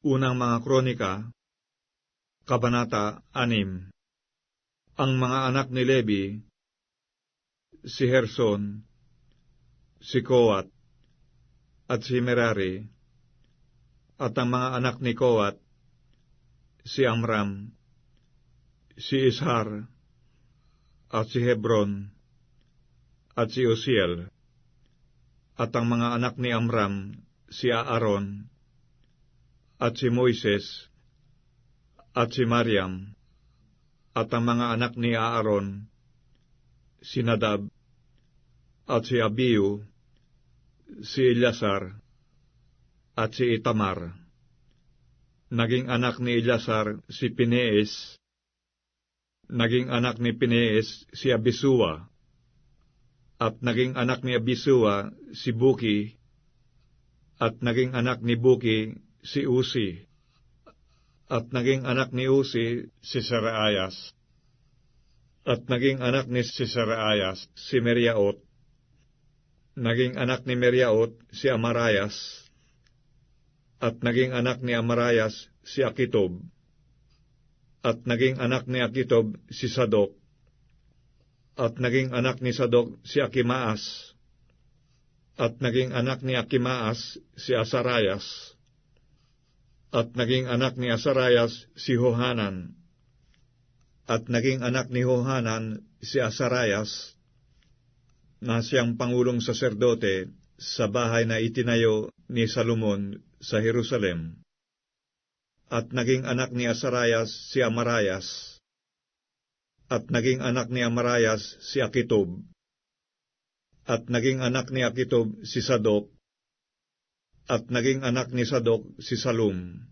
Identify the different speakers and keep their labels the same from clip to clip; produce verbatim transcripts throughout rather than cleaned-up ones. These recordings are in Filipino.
Speaker 1: Unang mga Kronika, Kabanata anim. Ang mga anak ni Levi, si Gerson, si Koat, at si Merari, at ang mga anak ni Koat, si Amram, si Ishar, at si Hebron, at si Uziel, at ang mga anak ni Amram, si Aaron, at si Moises, at si Mariam, at ang mga anak ni Aaron, si Nadab, at si Abiu, si Eleazar, at si Itamar. Naging anak ni Eleazar si Pinees, naging anak ni Pinees si Abisua, at naging anak ni Abisua si Buki, at naging anak ni Buki si Uzi, at naging anak ni Uzi si Seraayas, at naging anak ni si Seraayas si Meriaot, naging anak ni Meriaot si Amarayas, at naging anak ni Amarayas si Akitob, at naging anak ni Akitob si Sadok, at naging anak ni Sadok si Akimaas, at naging anak ni Akimaas si Asarayas, at naging anak ni Asarayas si Hohanan, at naging anak ni Hohanan si Asarayas, na siyang pangulong saserdote sa bahay na itinayo ni Salomon sa Jerusalem. At naging anak ni Asarayas si Amarayas, at naging anak ni Amarayas si Akitob, at naging anak ni Akitob si Sadok, at naging anak ni Sadok si Salum,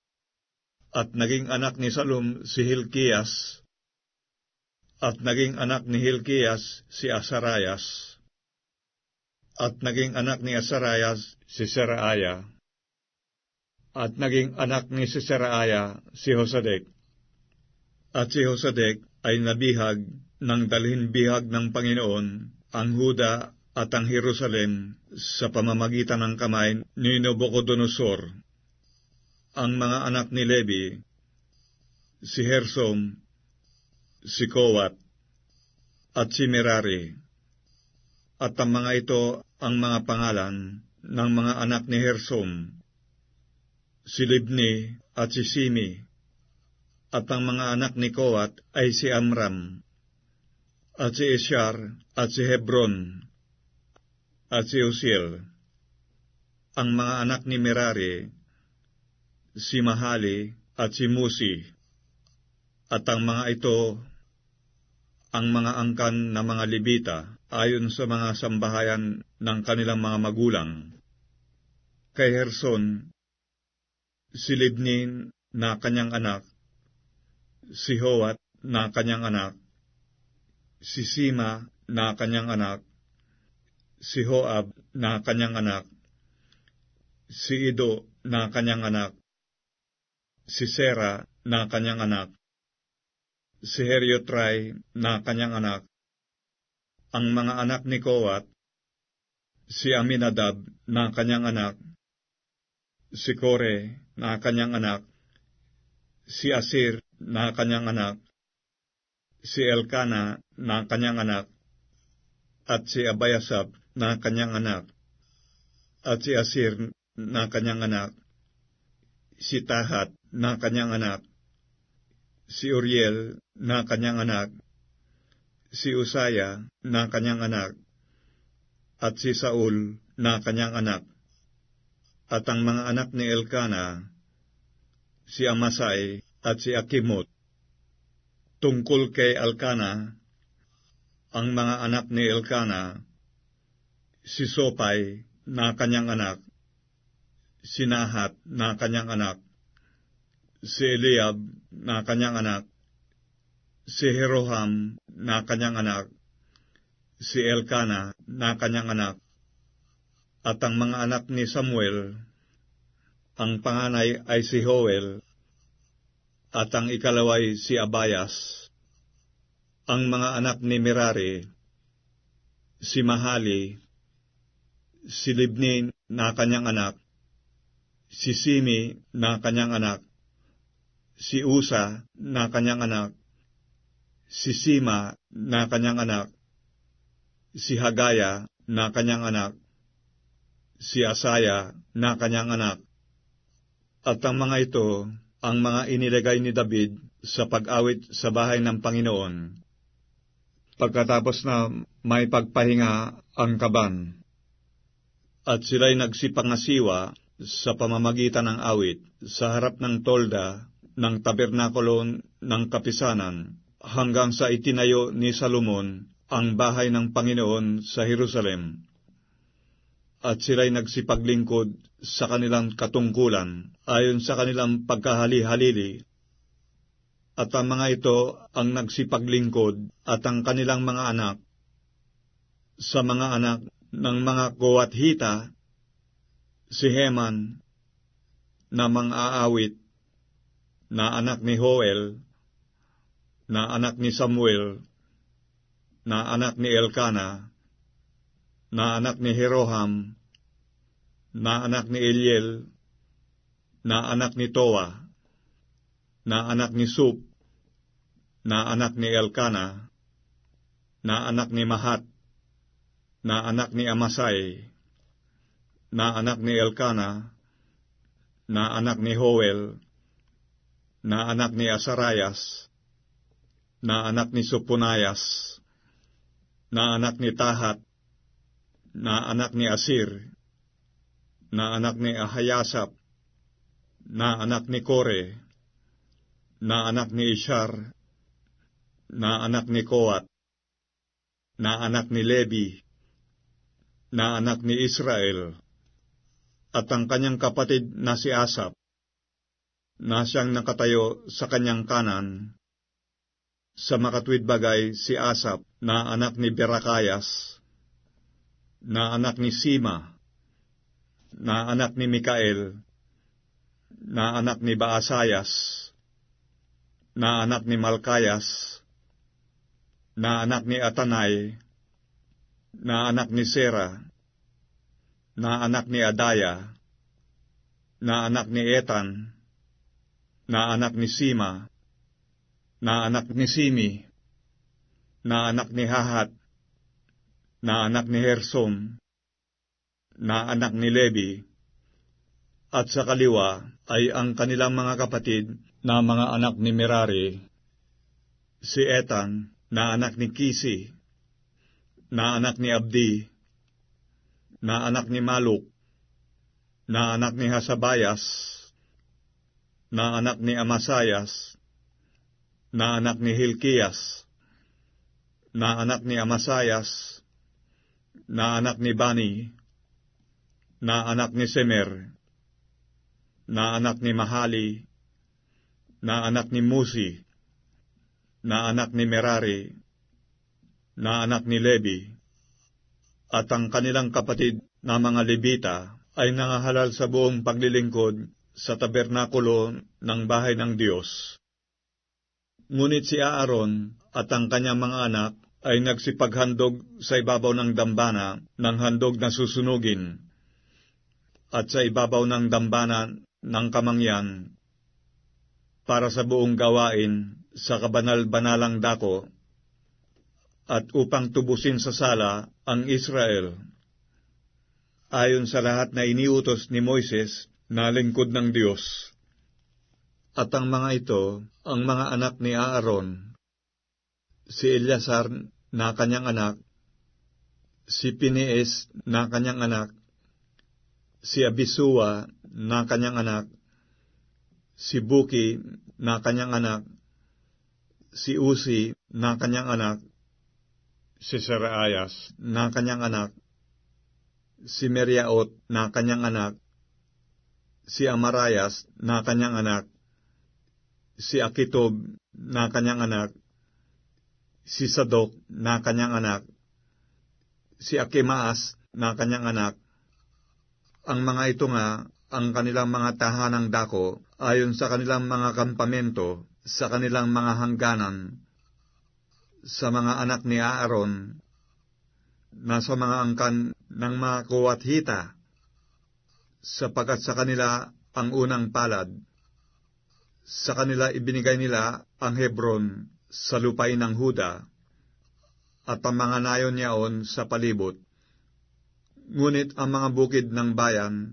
Speaker 1: at naging anak ni Salum si Hilkias, at naging anak ni Hilkias si Asarayas, at naging anak ni Asarayas si Seraaya, at naging anak ni si Seraaya si Hosadek, at si Hosadek ay nabihag ng dalhin bihag ng Panginoon ang Huda at ang Jerusalem sa pamamagitan ng kamay ni Nabucodonosor. Ang mga anak ni Levi, si Gersom, si Koat, at si Merari. At ang mga ito ang mga pangalan ng mga anak ni Gersom, si Libni at si Simi. At ang mga anak ni Koat ay si Amram, at si Ishar, at si Hebron, at si Uziel. Ang mga anak ni Merari, si Mahali, at si Musi. At ang mga ito, ang mga angkan na mga Libita, ayon sa mga sambahayan ng kanilang mga magulang. Kay Gerson, si Libni na kanyang anak, si Hoat na kanyang anak, si Sima na kanyang anak, si Hoab na kanyang anak, si Ido na kanyang anak, si Sera na kanyang anak, si Heriotrai na kanyang anak. Ang mga anak ni Koat, si Aminadab na kanyang anak, si Kore na kanyang anak, si Asir na kanyang anak, si Elkana na kanyang anak, at si Abayasab na kanyang anak, at si Asir na kanyang anak, si Tahat na kanyang anak, si Uriel na kanyang anak, si Usaya na kanyang anak, at si Saul na kanyang anak. At ang mga anak ni Elkana, si Amasai at si Akimot. Tungkol kay Elkana, ang mga anak ni Elkana, si Sopay na kanyang anak, si Nahat na kanyang anak, si Eliab na kanyang anak, si Jeroham na kanyang anak, si Elkana na kanyang anak. At ang mga anak ni Samuel, ang panganay ay si Joel, at ang ikalaway si Abayas. Ang mga anak ni Merari, si Mahali, si Libni na kanyang anak, si Simi na kanyang anak, si Usa na kanyang anak, si Sima na kanyang anak, si Hagaya na kanyang anak, si Asaya na kanyang anak. At ang mga ito ang mga inilagay ni David sa pag-awit sa bahay ng Panginoon, pagkatapos na may pagpahinga ang kaban. At sila'y nagsipangasiwa sa pamamagitan ng awit sa harap ng tolda ng tabernakulo ng kapisanan hanggang sa itinayo ni Salomon ang bahay ng Panginoon sa Jerusalem. At sila'y nagsipaglingkod sa kanilang katungkulan ayon sa kanilang pagkahali-halili. At ang mga ito ang nagsipaglingkod at ang kanilang mga anak sa mga anak ng mga Kohathita, si Heman na mang-aawit, na anak ni Joel, na anak ni Samuel, na anak ni Elkana, na anak ni Jeroham, na anak ni Eliel, na anak ni Toa, na anak ni Sup, na anak ni Elkana, na anak ni Mahat, na anak ni Amasai, na anak ni Elkana, na anak ni Joel, na anak ni Asarayas, na anak ni Soponayas, na anak ni Tahat, na anak ni Asir, na anak ni Ahayasap, na anak ni Kore, na anak ni Ishar, na anak ni Koat, na anak ni Levi, na anak ni Israel, at ang kanyang kapatid na si Asap, na siyang nakatayo sa kanyang kanan. Sa makatwid bagay si Asap, na anak ni Berakayas, na anak ni Sima, na anak ni Mikael, na anak ni Baasayas, na anak ni Malkayas, na anak ni Atanay, na anak ni Sera, na anak ni Adaya, na anak ni Etan, na anak ni Sima, na anak ni Simi, na anak ni Hahat, na anak ni Hersom, na anak ni Levi, at sa kaliwa ay ang kanilang mga kapatid na mga anak ni Merari, si Etan, na anak ni Kisi, na anak ni Abdi, na anak ni Maluk, na anak ni Hasabayas, na anak ni Amasayas, na anak ni Hilkias, na anak ni Amasayas, na anak ni Bani, na anak ni Semer, na anak ni Mahali, na anak ni Musi, na anak ni Merari, na anak ni Levi, at ang kanilang kapatid na mga Levita ay nangahalal sa buong paglilingkod sa tabernakulo ng bahay ng Diyos. Ngunit si Aaron at ang kanyang mga anak ay nagsipaghandog sa ibabaw ng dambana ng handog na susunugin, at sa ibabaw ng dambana ng kamangyan, para sa buong gawain sa kabanal-banalang dako, at upang tubusin sa sala ang Israel, ayon sa lahat na iniutos ni Moises na lingkod ng Diyos. At ang mga ito, ang mga anak ni Aaron, si Eleazar na kanyang anak, si Pinees na kanyang anak, si Abisua na kanyang anak, si Buki na kanyang anak, si Usi na kanyang anak, si Seraayas na kanyang anak, si Meriaot na kanyang anak, si Amarayas na kanyang anak, si Akitob na kanyang anak, si Sadok na kanyang anak, si Akimaas na kanyang anak. Ang mga ito nga ang kanilang mga tahanang dako ayon sa kanilang mga kampamento sa kanilang mga hangganan, sa mga anak ni Aaron na sa mga angkan ng mga Kohathita, sapagkat sa kanila ang unang palad. Sa kanila ibinigay nila ang Hebron sa lupain ng Huda, at ang mga nayon niyaon sa palibot. Ngunit ang mga bukid ng bayan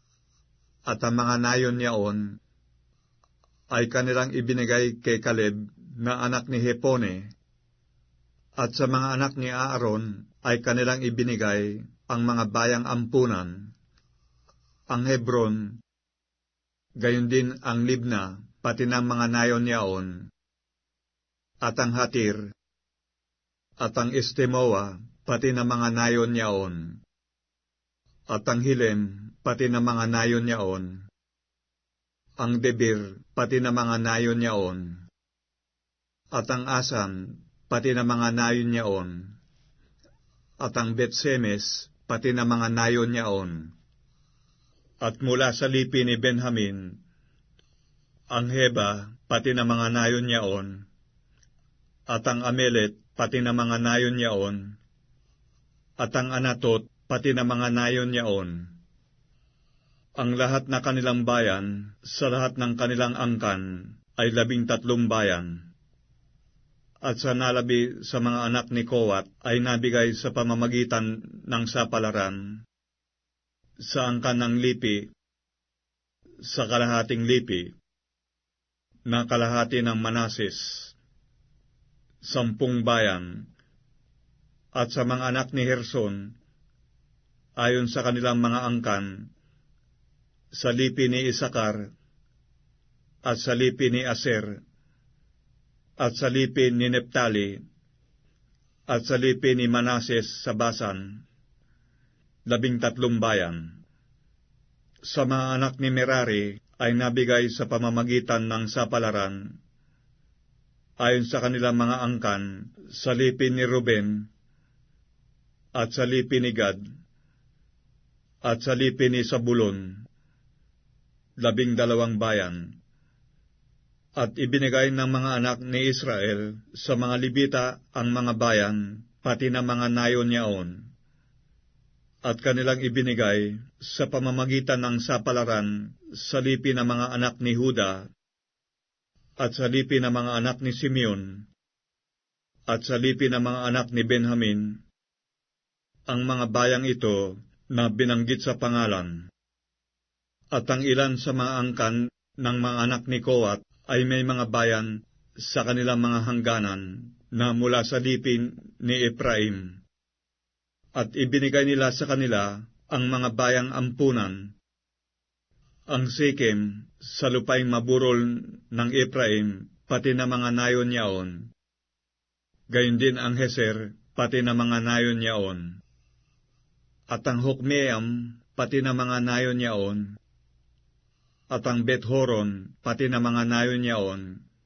Speaker 1: at ang mga nayon niyaon ay kanilang ibinigay kay Caleb na anak ni Hepone, at sa mga anak ni Aaron ay kanilang ibinigay ang mga bayang ampunan, ang Hebron, gayon din ang Libna, pati ng mga nayon niyaon, at ang Hatir, at ang Estemoa, pati ng mga nayon niyaon, at ang Hilem, pati ng mga nayon niyaon, ang Debir, pati ng mga nayon niyaon, at ang Asan, pati ng mga nayon niyaon, at ang Bet-Semes, pati ng mga nayon niyaon. At mula sa lipi ni Benjamin, ang Heba, pati ng mga nayon niyaon, at ang Amelet, pati ng mga nayon niyaon, at ang Anatot, pati ng mga nayon niyaon. Ang lahat na kanilang bayan, sa lahat ng kanilang angkan, ay labing tatlong bayan. At sa nalabi sa mga anak ni Kowat ay nabigay sa pamamagitan ng sapalaran, sa angkan ng lipi, sa kalahating lipi, na kalahati ng Manases, sampung bayan, at sa mga anak ni Herson, ayon sa kanilang mga angkan, sa lipi ni Isakar, at sa lipi ni Aser, at sa lipi ni Neptali, at sa lipi ni Manases sa Basan, labing tatlong bayan. Sa mga anak ni Merari ay nabigay sa pamamagitan ng sapalaran, ayon sa kanilang mga angkan, sa lipi ni Ruben, at sa lipi ni Gad, at sa lipi ni Sabulon, labing dalawang bayan. At ibinigay ng mga anak ni Israel sa mga Libita ang mga bayan, pati ng mga nayon niyaon, at kanilang ibinigay sa pamamagitan ng sapalaran sa lipi ng mga anak ni Huda, at sa lipi ng mga anak ni Simeon, at sa lipi ng mga anak ni Benjamin, ang mga bayang ito na binanggit sa pangalan. At ang ilan sa mga angkan ng mga anak ni Koat ay may mga bayan sa kanilang mga hangganan na mula sa lipi ni Ephraim. At ibinigay nila sa kanila ang mga bayang ampunan, ang Sikem sa lupaing maburol ng Ephraim, pati na mga nayon niyaon, gayon din ang Heser, pati na mga nayon niyaon, at ang Hokmeam, pati na mga nayon niyaon, at ang Bet-Horon, pati na mga nayon niyaon,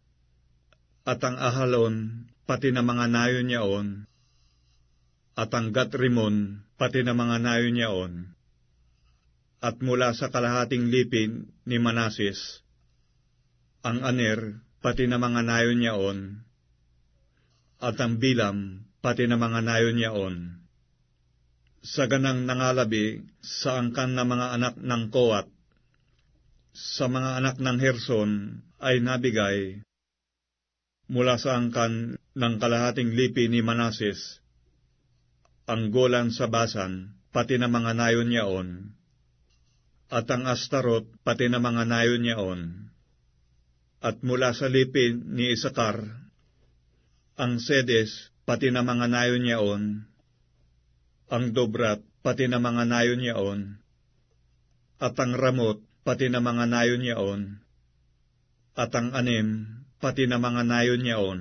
Speaker 1: at ang Ahalon, pati na mga nayon niyaon, at ang Gat-Rimon, pati na mga nayon niyaon, at mula sa kalahating lipi ni Manases, ang Aner, pati na mga nayon niyaon, at ang Bilam, pati na mga nayon niyaon. Sa ganang nangalabi sa angkan na mga anak ng Koat, sa mga anak ng Herson ay nabigay, mula sa angkan ng kalahating lipi ni Manases, ang Golan sa Basan, pati na mga nayon niyaon, at ang Astarot, pati na mga nayon niyaon, at mula sa lipi ni Isakar, ang Sedes, pati na mga nayon niyaon, ang Dobrat, pati na mga nayon niyaon, at ang Ramot, pati na mga nayon niyaon, at ang Anim, pati na mga nayon niyaon,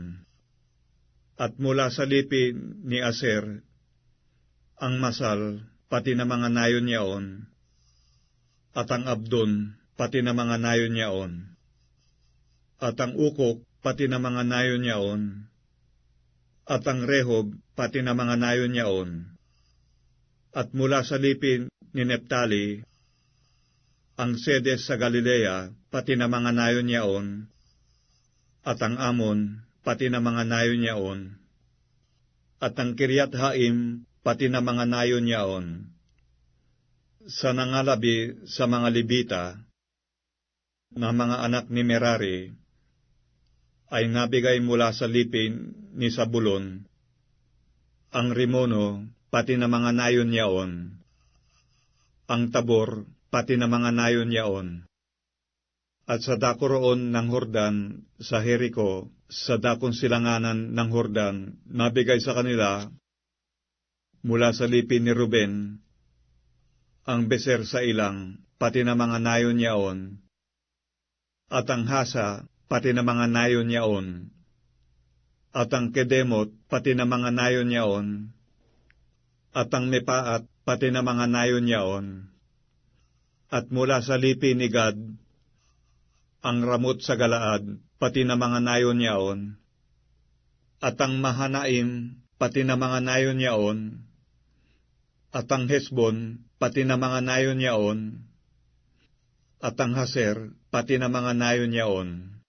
Speaker 1: at mula sa lipi ni Aser, ang Masal, pati na mga nayon niyaon, at ang Abdon, pati na mga nayon niyaon, at ang Ukok, pati na mga nayon niyaon, at ang Rehob, pati na mga nayon niyaon, at mula sa lipi ni Neptali, ang Sedes sa Galilea, pati na mga nayon niyaon, at ang Amon, pati na mga nayon niyaon, at ang Kiryat Haim, pati na mga nayon niyaon. Sa nangalabi sa mga Libita, na mga anak ni Merari ay nabigay mula sa lipin ni Zabulon, ang Rimono, pati na mga nayon yaon, ang Tabor, pati na mga nayon yaon. At sa dako roon ng Hordan sa Jericho, sa dakong silanganan ng Hordan, nabigay sa kanila mula sa lipin ni Ruben, ang Beser sa ilang, pati na mga nayon yaon, at ang Hasa, pati na mga nayon yaon, at ang Kedemot, pati na mga nayon yaon, at ang Mepaat, pati na mga nayon yaon, at mula sa lipin ni Gad, ang Ramot sa Galaad, pati na mga nayon yaon, at ang Mahanaim, pati na mga nayon yaon, at ang Hesbon, pati na mga nayon yaon, at ang Haser, pati na mga nayon yaon.